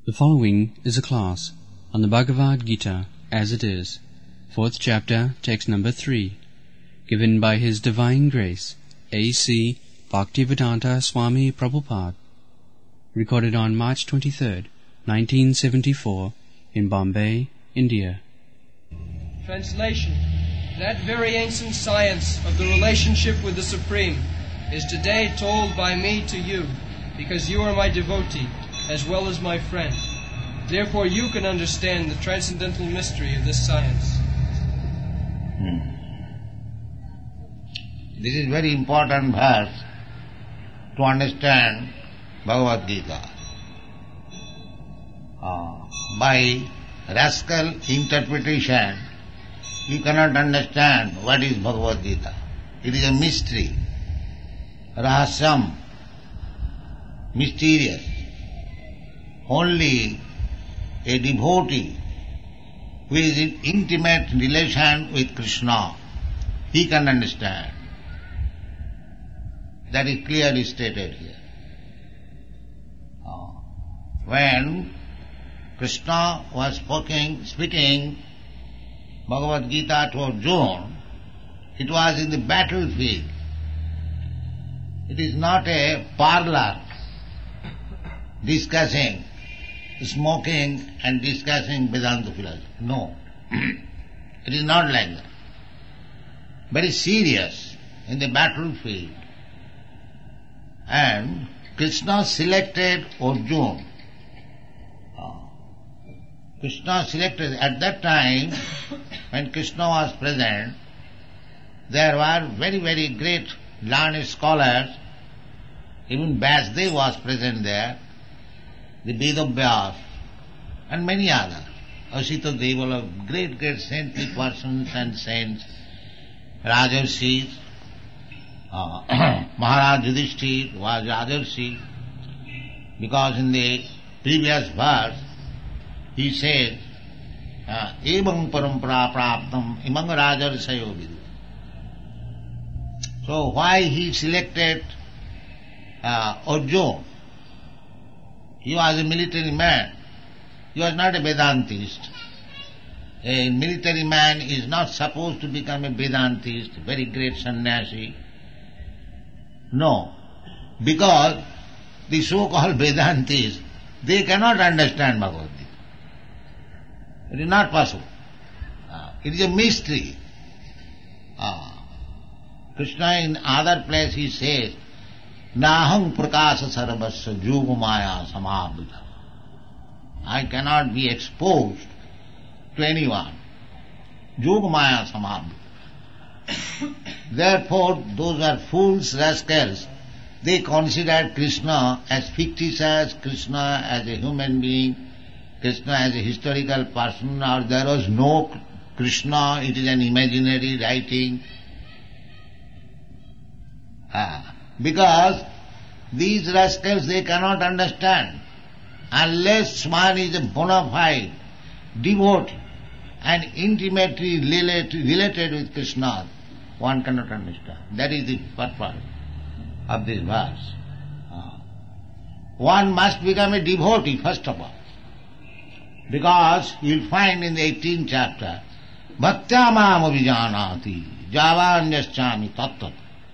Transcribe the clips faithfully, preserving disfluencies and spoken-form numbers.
The following is a class on the Bhagavad Gita as it is, fourth chapter, text number three, given by His Divine Grace, A C Bhaktivedanta Swami Prabhupada, recorded on March twenty-third, nineteen seventy-four, in Bombay, India. Translation. That very ancient science of the relationship with the Supreme is today told by me to you, because you are my devotee, as well as my friend. Therefore you can understand the transcendental mystery of this science. Hmm. This is very important verse to understand Bhagavad Gita. Uh, by rascal interpretation, you cannot understand what is Bhagavad Gita. It is a mystery, rahasyam, mysterious. Only a devotee who is in intimate relation with Krishna, he can understand. That is clearly stated here. Uh, when Krishna was speaking, speaking Bhagavad Gita to Arjuna, it was in the battlefield. It is not a parlor discussing, smoking and discussing Vedanta philosophy. No. It is not like that. Very serious in the battlefield. And Krishna selected Arjuna. Krishna selected, at that time, when Krishna was present, there were very, very great learned scholars. Even Vyasdev was present there, the Vedavyas, and many others. Asita Devala, great, great saintly persons and saints, Rajarshis, uh, Maharaj Yudhishthir was Rajarshi, because in the previous verse, he says, Evam parampara praptam imang rajarsayo vidu. So why he selected uh, Arjuna? He was a military man. He was not a Vedantist. A military man is not supposed to become a Vedantist, very great sannyasi. No. Because the so-called Vedantists, they cannot understand Bhagavad Gita. It is not possible. Uh, it is a mystery. Uh, Krishna in other place he says, Naham prakasa sarvasya yogamaya samabhita. I cannot be exposed to anyone. Yogamaya samabhita. Therefore, those are fools, rascals. They consider Krishna as fictitious, Krishna as a human being, Krishna as a historical person, or there was no Krishna, it is an imaginary writing. Ah, because these rascals, they cannot understand. Unless one is a bona fide devotee and intimately related, related with Krishna, one cannot understand. That is the purpose of this verse. Ah. One must become a devotee first of all. Because you'll find in the eighteenth chapter, Bhaktya mam avijanati javanyaschami tattata.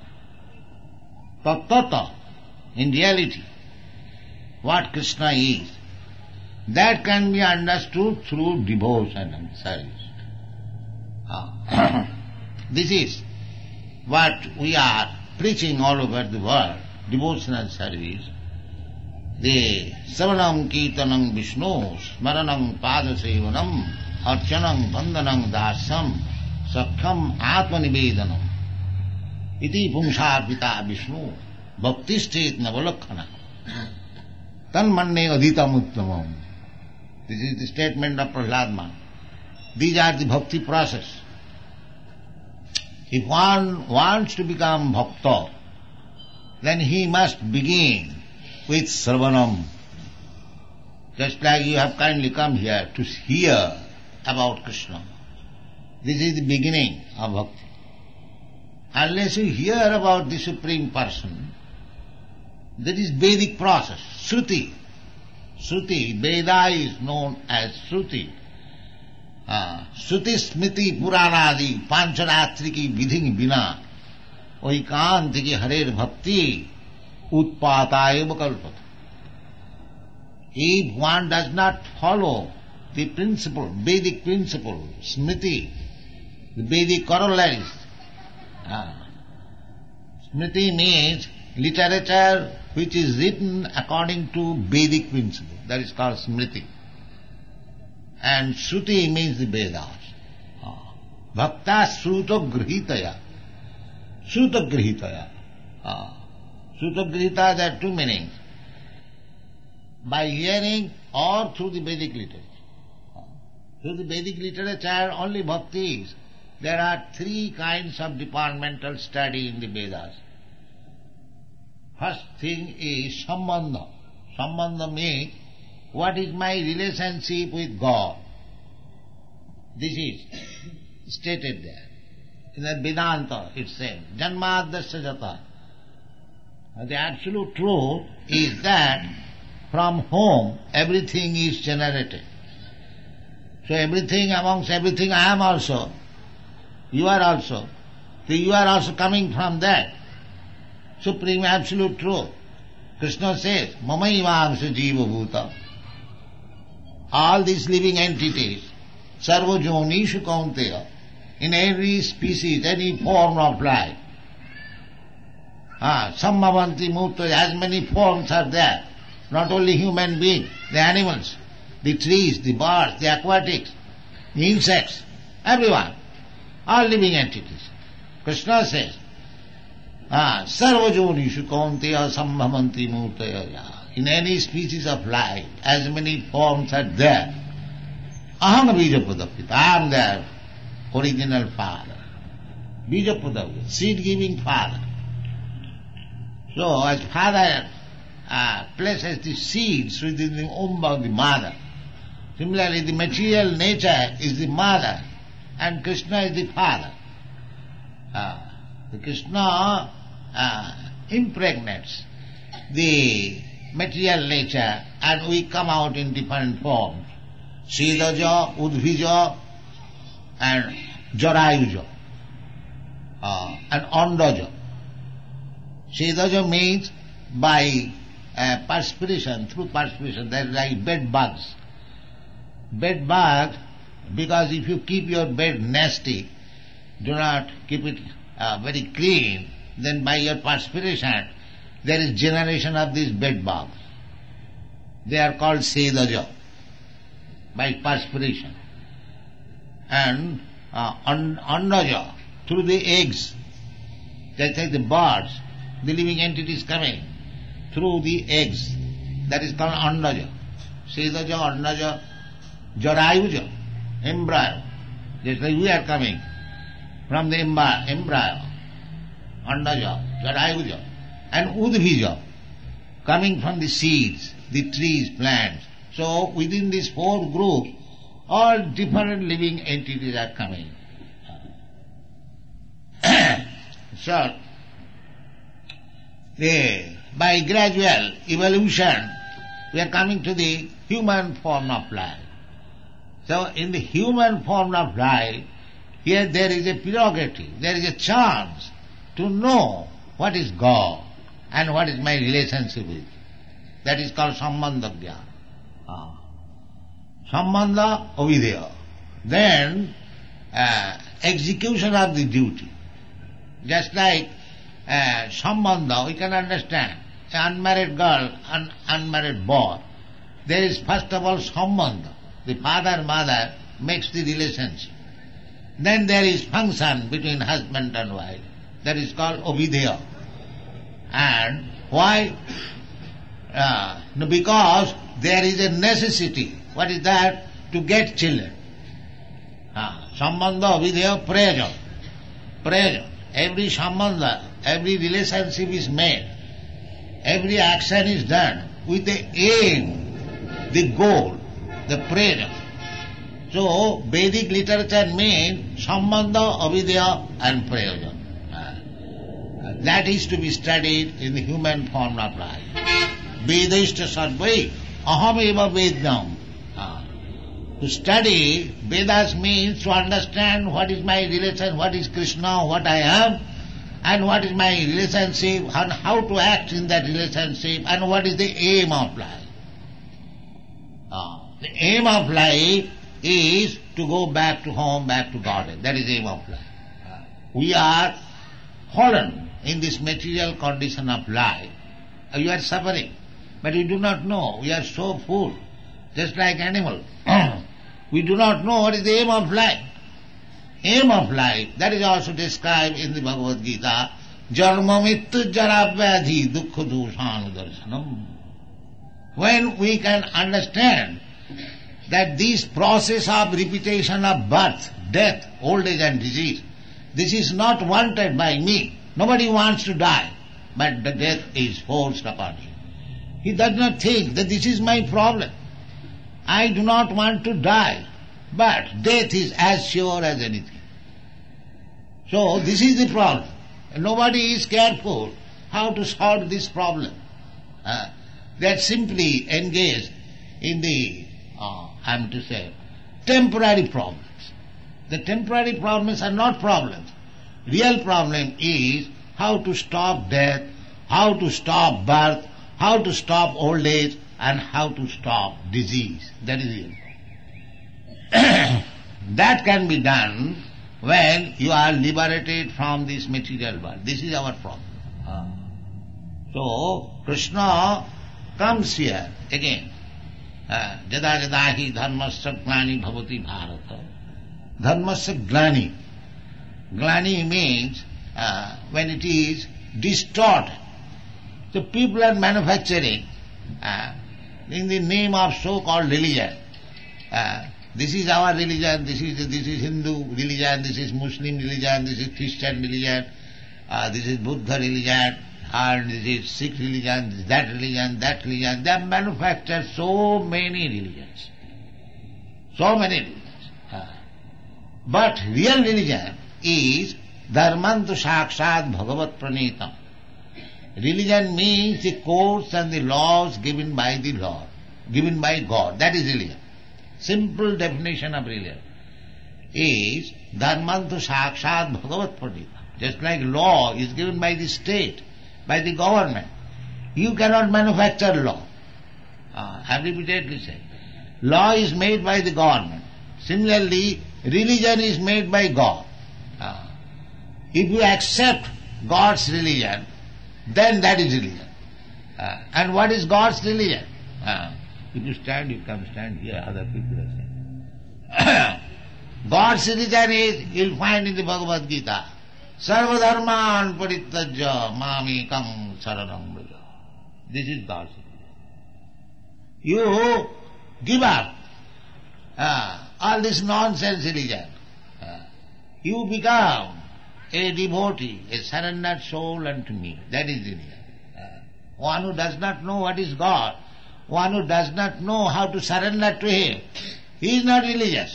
Tattata, in reality, what Krishna is, that can be understood through devotion and service. Ah. This is what we are preaching all over the world, devotional service. The Savanam Kirtanam Vishnu, Smaranam Padasevanam, Archanam Vandanam Dasam, Sakham Atmanivedanam, Iti Pumsharpita Vishnu, Bhaktistet Navalakhana, Tanmanne Adhitam Uttamam. This is the statement of Prahlad Maharaj. These are the bhakti process. If one wants to become bhakta, then he must begin with Sarvanam. Just like you have kindly come here to hear about Krishna. This is the beginning of bhakti. Unless you hear about the Supreme Person, that is Vedic process, Shruti. Shruti, Veda is known as Shruti. Uh, Shruti Smriti Puranadi Pancharatri ki vidhi bina oikanti ki harer bhakti utpatayeva kalpata. If one does not follow the principle, Vedic principle, Smriti, the Vedic corollaries, uh, Smriti means literature which is written according to Vedic principle. That is called Smriti. And Shruti means the Vedas. Ah. Bhakta Shruta Grihitaya. Shruta Grihitaya. Ah. Shruta Grihitaya, there are two meanings. By hearing or through the Vedic literature. Ah. Through the Vedic literature, only bhakti is. There are three kinds of departmental study in the Vedas. First thing is Sambandha. Sambandha means what is my relationship with God. This is stated there. In the Vedanta it says, Janmadasya jata. The absolute truth is that from whom everything is generated. So everything, amongst everything I am also. You are also. So you are also coming from that. Supreme absolute truth. Krishna says, Mamaivamsa jiva bhuta. All these living entities, sarva jonishu kaunteya, in every species, any form of life. Ah, Sambhavanti murta, as many forms are there. Not only human beings, the animals, the trees, the birds, the aquatics, the insects, everyone. All living entities. Krishna says, ah, sarva jonishu kaunteya sambhavanti murtaya. In any species of life, as many forms are there. Aham Bijapadapita, I am their original father. Bijapadapita, seed-giving father. So, as father uh, places the seeds within the womb of the mother, similarly the material nature is the mother and Krishna is the father. Uh, the Krishna uh, impregnates the material nature and we come out in different forms. Sidaja, Udbhija and Jarayuja uh, and Andaja. Sidaja means by uh, perspiration, through perspiration, they are like bed bugs. Bed bugs, because if you keep your bed nasty, do not keep it uh, very clean, then by your perspiration there is generation of these bed bugs. They are called Sedaja, by perspiration. And uh, Andaja, through the eggs, just like the birds, the living entities coming through the eggs, that is called Andaja. Sedaja, Andaja, Jarayuja, embryo, just like we are coming from the embryo, Andaja, Jarayuja, and Udbhija, coming from the seeds, the trees, plants. So within these four groups, all different living entities are coming. So, the, by gradual evolution, we are coming to the human form of life. So in the human form of life, here there is a prerogative, there is a chance to know what is God and what is my relationship with. That is called Sambandha Jnana. Ah. Sambandha Avideya. Then uh, execution of the duty. Just like uh, Sambandha, we can understand. An unmarried girl, an unmarried boy. There is first of all Sambandha. The father mother makes the relationship. Then there is function between husband and wife. That is called Avideya. And why? Uh, no, because there is a necessity. What is that? To get children. Ah, Sambandha, Avideya, Prayojan. Prayojan. Every Sambandha, every relationship is made. Every action is done with the aim, the goal, the prayojan. So, Vedic literature means Sambandha, Avideya and Prayojan. That is to be studied in the human form of life. Vedashta sarvai aham eva vedam. Uh, to study Vedas means to understand what is my relation, what is Krishna, what I am, and what is my relationship, and how to act in that relationship, and what is the aim of life. Uh, the aim of life is to go back to home, back to Godhead. That is the aim of life. Uh, we are fallen in this material condition of life. Uh, you are suffering, but you do not know. We are so full, just like animals. We do not know what is the aim of life. Aim of life, that is also described in the Bhagavad Gita, Jarma mittu jara vyadhi dukkha doshanu darshanam. When we can understand that this process of repetition of birth, death, old age and disease, this is not wanted by me. Nobody wants to die, but the death is forced upon him. He does not think that this is my problem. I do not want to die, but death is as sure as anything. So this is the problem. Nobody is careful how to solve this problem. Uh, they are simply engaged in the, uh, I am to say, temporary problems. The temporary problems are not problems. Real problem is how to stop death, how to stop birth, how to stop old age, and how to stop disease. That is real. That can be done when you are liberated from this material world. This is our problem. Uh, so, Krishna comes here again. Jada jada hi dharmasya glani bhavati bharata. Dharmasya glani. Glani means uh, when it is distorted. So people are manufacturing uh, in the name of so-called religion. Uh, this is our religion, this is this is Hindu religion, this is Muslim religion, this is Christian religion, uh, this is Buddha religion, and this is Sikh religion, this is that religion, that religion. They have manufactured so many religions. So many religions. Uh, but real religion is Dharmantu Sakshat Bhagavat Pranitam. Religion means the codes and the laws given by the Lord, given by God. That is religion. Simple definition of religion is Dharmantu Sakshat Bhagavat Pradita. Just like law is given by the state, by the government. You cannot manufacture law. Uh, I have repeatedly said. Law is made by the government. Similarly, religion is made by God. Uh, if you accept God's religion, then that is religion. Uh, and what is God's religion? Uh, if you stand, you come stand here, other people are saying. God's religion is, you'll find in the Bhagavad Gita, Sarva dharman parittajya mamekam saranam vraja. This is God's religion. You give up uh, all this nonsense religion. Uh, you become a devotee, a surrendered soul unto me. That is religion. Uh, one who does not know what is God, one who does not know how to surrender to Him, he is not religious.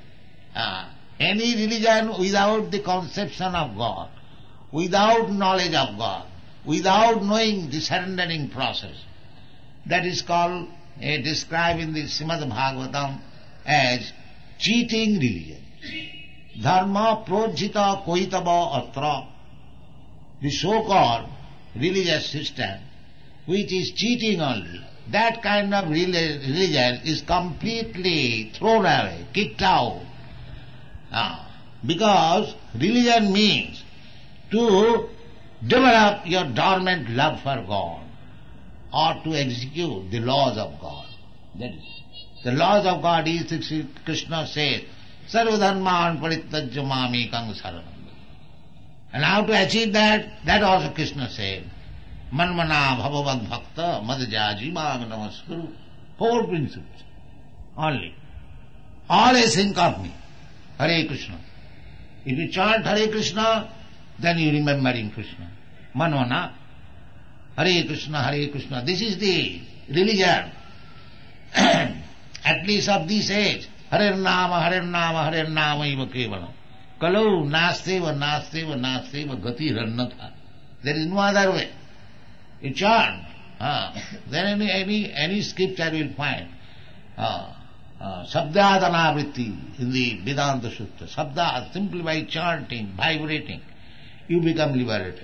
Uh, any religion without the conception of God, without knowledge of God, without knowing the surrendering process, that is called, uh, described in the Srimad Bhagavatam as cheating religion. Dharma projita koitava atra. The so-called religious system, which is cheating only, that kind of religion is completely thrown away, kicked out. Ah, because religion means to develop your dormant love for God or to execute the laws of God. That is, the laws of God is, Krishna says, Sarva dharman parittajya mamekam saranam. And how to achieve that? That also Krishna said. Manmana bhavavad bhakta madjaji mam namaskuru. Four principles only. Always think of me. Hare Krishna. If you chant Hare Krishna, then you remembering Krishna. Manmana. Hare Krishna, Hare Krishna. This is the religion. At least of this age. Hare Nama, Hare Nama, Hare Nama iva kevalam. Kalau nasteva, nasteva, nasteva gati rannatha. There is no other way. You chant Uh, then any, any, any scripture you will find. Uh, uh, Sabdadana vritti in the Vedanta Sutra. Sabda, simply by chanting, vibrating, you become liberated.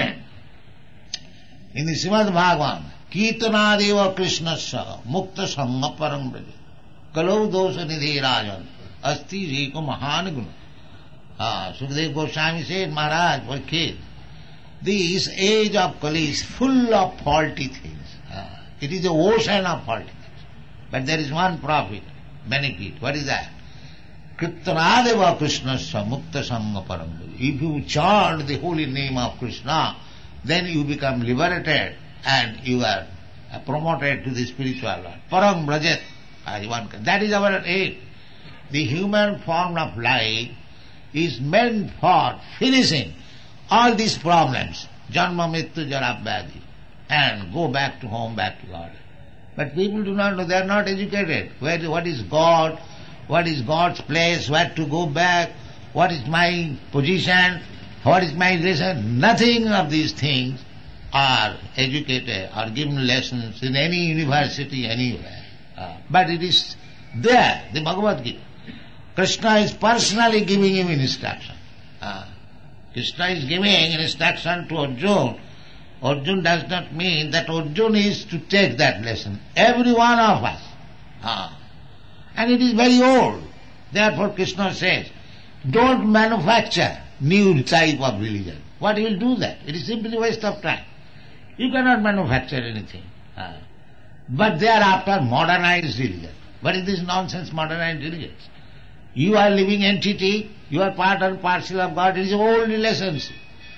In the Srimad Bhagavan, Kirtanadeva Krishnasya Mukta Sangha Param Braja Kalau Dosa Nidhi Rajan Asti Reko Mahan Guna. Ah, Sukadeva Goswami said, Maharaj, for kid, this age of Kali is full of faulty things. Ah, it is the ocean of faulty things. But there is one profit, benefit. What is that? Kirtanadeva Krishnasya Mukta Sangha Param Braja. If you chant the holy name of Krishna, then you become liberated and you are promoted to the spiritual world. Param Brajat. That is our aim. The human form of life is meant for finishing all these problems, Janma, Mrityu, Jara, Vyadhi, and go back to home, back to God. But people do not know, they are not educated. Where, what is God? What is God's place? Where to go back? What is my position? What is my relation? Nothing of these things are educated or given lessons in any university anywhere. Uh, but it is there, the Bhagavad Gita. Krishna is personally giving him instruction. Uh, Krishna is giving instruction to Arjuna. Arjuna does not mean that Arjuna is to take that lesson. Every one of us. Uh, and it is very old. Therefore Krishna says, don't manufacture new type of religion. What you will do that? It is simply waste of time. You cannot manufacture anything. Uh, but thereafter modernized religion. What is this nonsense modernized religion? You are living entity, you are part and parcel of God. It is old relationship.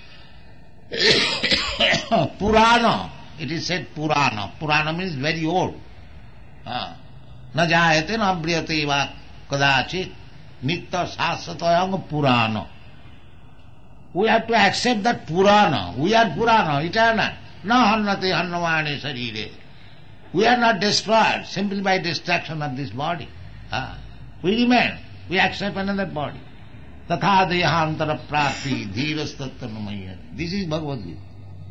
Purana, it is said Purana. Purana means very old. Na jayate na briyate va kadachit nitta sasatayam Purana. We have to accept that Purana. We are Purana, eternal. Na hannate hannavane sarire. We are not destroyed simply by destruction of this body. Ah. We remain. We accept another body. Tatha dehantara prati dhirastattanamaya. This is Bhagavad Gita.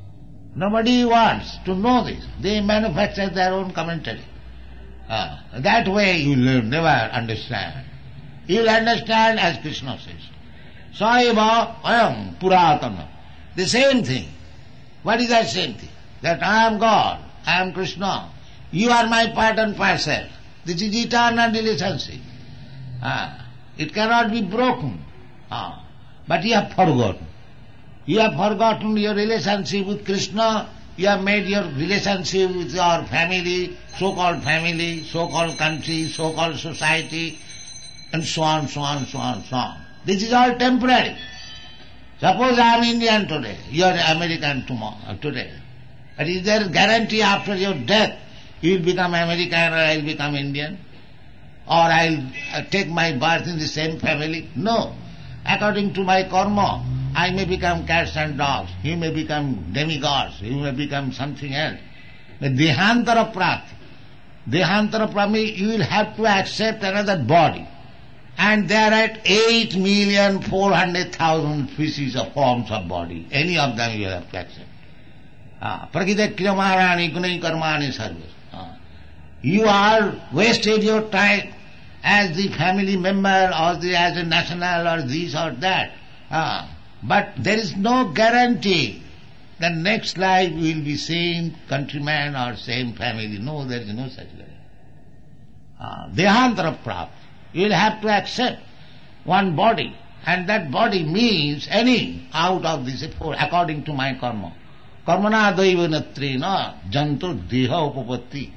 Nobody wants to know this. They manufacture their own commentary. Ah. That way you will never understand. You will understand as Krishna says. Saiva ayam puratana. The same thing. What is that same thing? That I am God, I am Krishna. You are my part and parcel. This is eternal relationship. Ah, it cannot be broken. Ah, but you have forgotten. You have forgotten your relationship with Krishna. You have made your relationship with your family, so-called family, so-called country, so-called society, and so on, so on, so on, so on. This is all temporary. Suppose I am Indian today, you are American tomorrow, today. But is there a guarantee after your death you will become American or I will become Indian? Or I will uh, take my birth in the same family? No. According to my karma, I may become cats and dogs, you may become demigods, you may become something else. But dehantara prati. Dehantara prati, you will have to accept another body. And there are eight million four hundred thousand species of forms of body. Any of them you have to accept. Prakita kriyamarani gunai karmani sarvas. You are wasted your time as the family member or the, as a national or this or that. Ah, but there is no guarantee that next life will be same countryman or same family. No, there is no such guarantee. Ah, Dehantara prapti. You will have to accept one body, and that body means any out of these four, according to my karma. Karmana daiva natrena janto deha upapatti.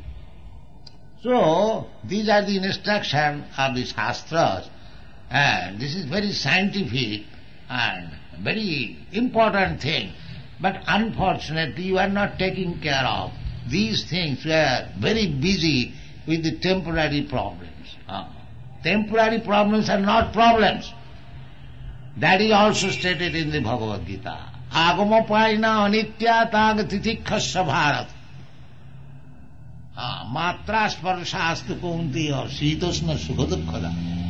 So, these are the instructions of the Shastras, and this is very scientific and very important thing. But unfortunately, you are not taking care of these things. We are very busy with the temporary problems. Uh, temporary problems are not problems. That is also stated in the Bhagavad Gita. Agamapaina anitya tag titikhasya bharat. Matra sparshastu kuntiya sitosna sukhadukkada.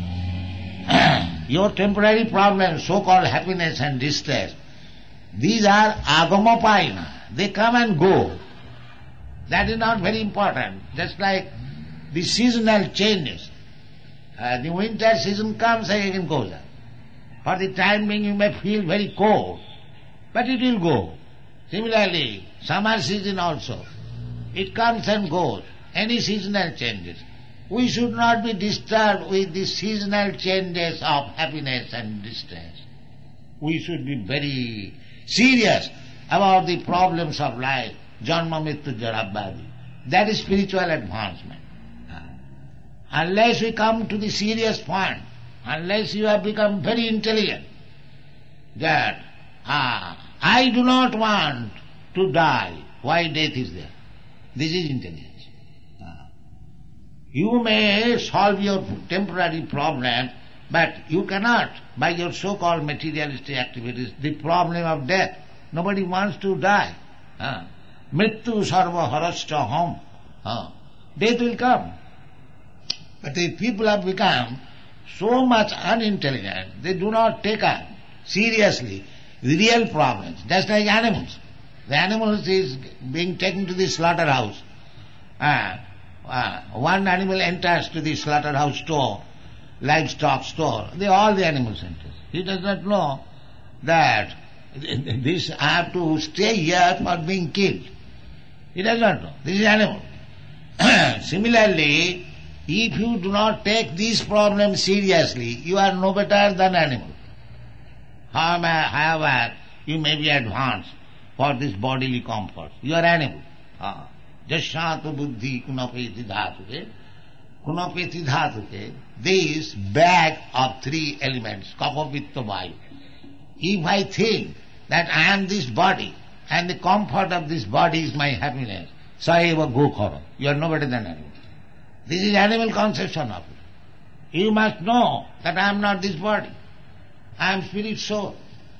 Your temporary problems, so-called happiness and distress, these are agamapaina. They come and go. That is not very important. Just like the seasonal changes. Uh, the winter season comes and again goes up. For the time being you may feel very cold, but it will go. Similarly, summer season also. It comes and goes. Any seasonal changes. We should not be disturbed with the seasonal changes of happiness and distress. We should be very serious about the problems of life. Janma Mrityu Jara Vyadhi. That is spiritual advancement. Unless we come to the serious point, unless you have become very intelligent, that ah, I do not want to die, why death is there? This is intelligence. Ah. You may solve your temporary problem, but you cannot, by your so-called materialistic activities, the problem of death. Nobody wants to die. Ah. Mrityu sarva harascha hum. Ah. Death will come. But if people have become so much unintelligent, they do not take up seriously the real problems, just like animals. The animals is being taken to the slaughterhouse. Uh, uh, one animal enters to the slaughterhouse store, livestock store. They all the animals enter. He does not know that this I have to stay here for being killed. He does not know. This is animal. Similarly, if you do not take these problems seriously, you are no better than animal. However, you may be advanced for this bodily comfort. You are animal. Jasyātu buddhi kunapeti dhātuke. Kunapeti dhātuke. This bag of three elements, kapha, pitta, vayu. If I think that I am this body, and the comfort of this body is my happiness, saeva gokhara. You are no better than animal. This is animal conception of it. You must know that I am not this body. I am spirit soul.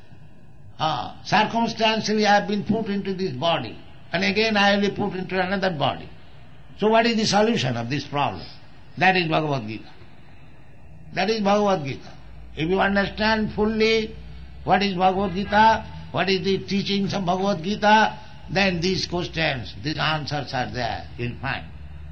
Ah, circumstantially I have been put into this body, and again I will be put into another body. So what is the solution of this problem? That is Bhagavad Gita. That is Bhagavad Gita. If you understand fully what is Bhagavad Gita, what is the teachings of Bhagavad Gita, then these questions, these answers are there, you will find.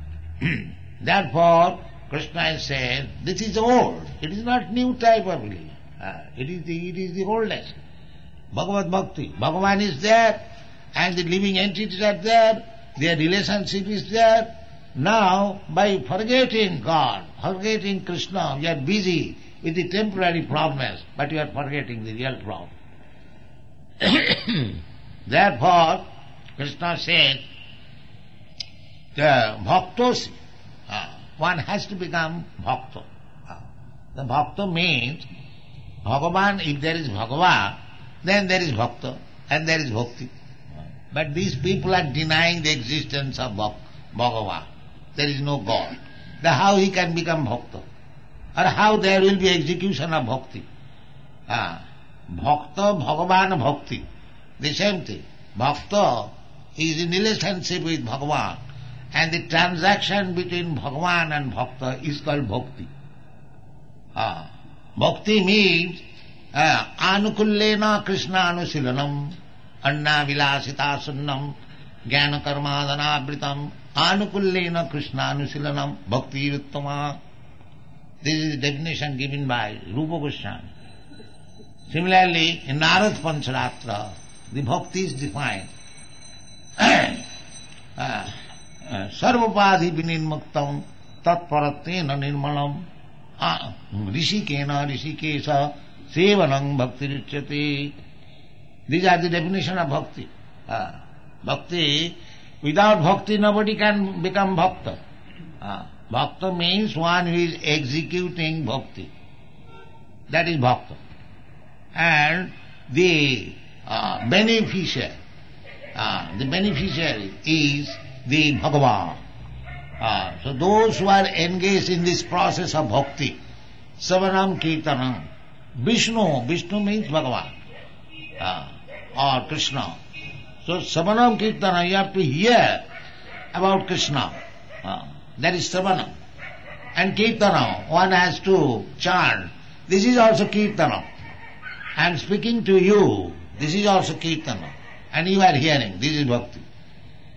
Therefore, Krishna has said, this is old, it is not new type of religion. Uh, it is the it is the oldest. Bhagavad Bhakti. Bhagavan is there, and the living entities are there, their relationship is there. Now, by forgetting God, forgetting Krishna, you are busy with the temporary problems, but you are forgetting the real problem. Therefore, Krishna said, the bhaktosi, uh, one has to become bhakta. Uh, the bhakta means, Bhagavan, if there is Bhagavan, then there is bhakta, and there is bhakti. But these people are denying the existence of Bhagavan. There is no God. Then how he can become bhakta? Or how there will be execution of bhakti? Ah, bhakta, Bhagavan, bhakti. The same thing. Bhakta is in relationship with Bhagavan, and the transaction between Bhagavan and bhakta is called bhakti. Ah, bhakti means uh, anukullena Krishna anusilanam, anna vilasita sunnam, jnana karmadana abritam, anukullena Krishna anusilanam, bhakti uttama. This is the definition given by Rupa Goswami. Similarly, in Narad Pancharatra, the bhakti is defined. Sarvapadhi vinirmuktam tatparatena nirmalam rishikena rishikesa sevanam bhakti richyate. These are the definition of bhakti. Uh, bhakti, without bhakti nobody can become bhakta. Uh, bhakta means one who is executing bhakti. That is bhakta. And the uh, beneficiary, uh, the beneficiary is the Bhagavan. Uh, so those who are engaged in this process of bhakti, Savanam Kirtanam, Vishnu, Vishnu means Bhagavan, uh, or Krishna. So Savanam Kirtanam, you have to hear about Krishna. Uh, that is Savanam. And Kirtanam, one has to chant. This is also Kirtanam. I am speaking to you, this is also Kirtanam. And you are hearing, this is bhakti.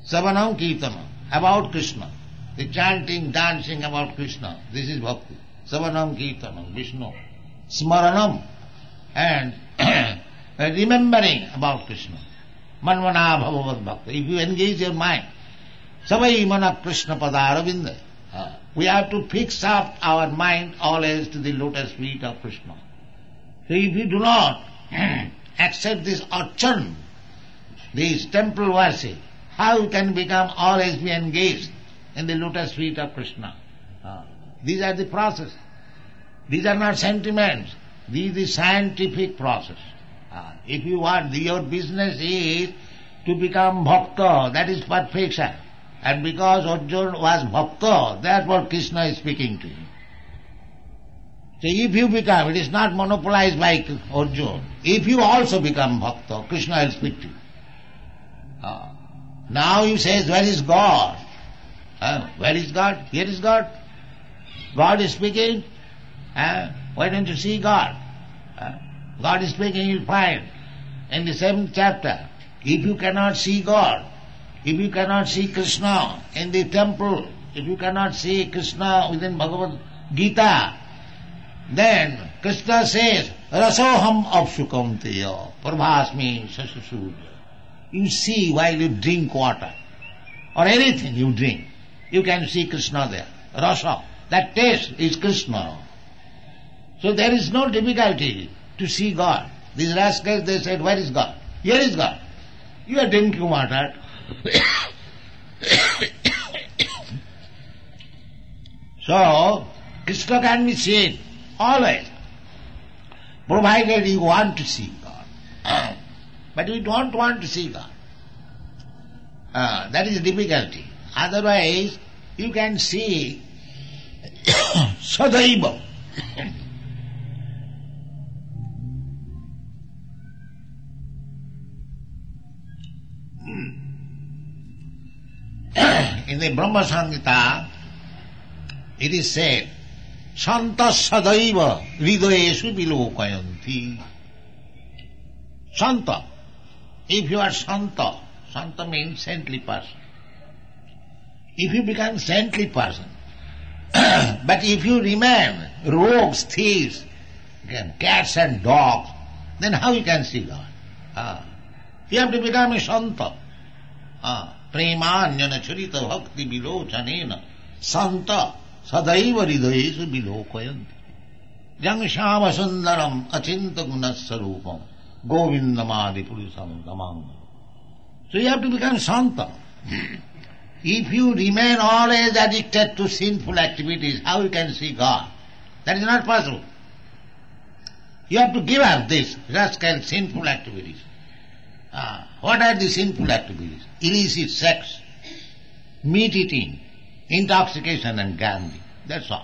Savanam Kirtanam, about Krishna. The chanting, dancing about Krishna, this is bhakti. Savanam Kirtanam, Vishnu. Smaranam, and remembering about Krishna. Manvana bhavavat bhakta. If you engage your mind, Savai mana Krishna padaravinda. Uh, we have to fix up our mind always to the lotus feet of Krishna. So if you do not accept this archan, this temple worship, how you can become always be engaged in the lotus feet of Krishna? Uh, these are the process. These are not sentiments. This is the scientific process. Uh, if you want, your business is to become bhakta, that is perfection. And because Arjuna was bhakta, therefore Krishna is speaking to him. So if you become, it is not monopolized by Arjuna. If you also become bhakta, Krishna will speak to you. Uh, now he says, where is God? Uh, where is God? Here is God. God is speaking. Uh, why don't you see God? Uh, God is speaking, you'll find in the seventh chapter. If you cannot see God, if you cannot see Krishna in the temple, if you cannot see Krishna within Bhagavad Gita, then Krishna says, Rasoham apshukamteya prabhasmi sasasud. You see while you drink water, or anything you drink, you can see Krishna there. Rasa, that taste is Krishna. So there is no difficulty to see God. These rascals, they said, where is God? Here is God. You are drinking water. So, Krishna can be seen always, provided you want to see God. But you don't want to see God. Uh, that is the difficulty. Otherwise, you can see Sadaiva. In the Brahma Samhita, it is said, Santa Sadaiva Hridayeshu Vilokayanti. Santa. If you are Santa, Santa means saintly person. If you become saintly person, but if you remain rogues, thieves, cats and dogs, then how you can see God? Ah. You have to become a Santa. Ah. Premanyana charita bhakti vilochanena santa sadaiva hridayeshu vilokayanti. Jang shama sundaram achinta gunasarupam govindamadi purusam tamam. So you have to become Santa. If you remain always addicted to sinful activities, how you can see God? That is not possible. You have to give up this rascal sinful activities. Ah, what are the sinful activities? Illicit sex, meat eating, intoxication and gambling. That's all.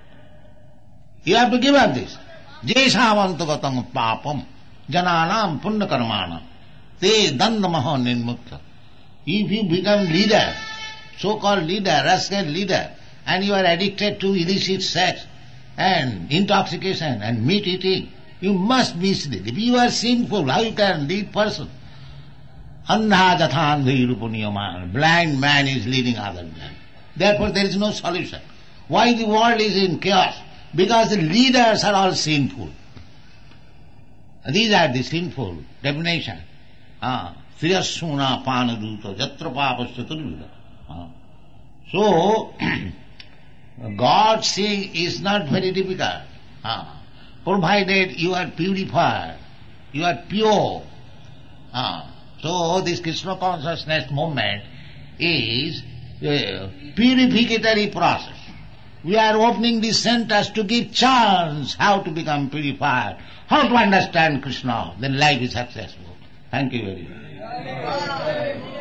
You have to give up this. Jeshavantagatam papam jananam punna karmanam te dandamaha nirmukta. If you become leader, so-called leader, rascal leader, and you are addicted to illicit sex and intoxication and meat eating, you must be sleep. If you are sinful, how you can lead person? Andha jathandhirupuniyaman. Blind man is leading other blind. Therefore there is no solution. Why the world is in chaos? Because the leaders are all sinful. These are the sinful definition. Ah, Sriyasuna panaduta jatra papasya turvida. So, God seeing is not very difficult. Ah, provided you are purified, you are pure. Ah, so this Krishna consciousness movement is a purificatory process. We are opening these centers to give chance how to become purified, how to understand Krishna, then life is successful. Thank you very much.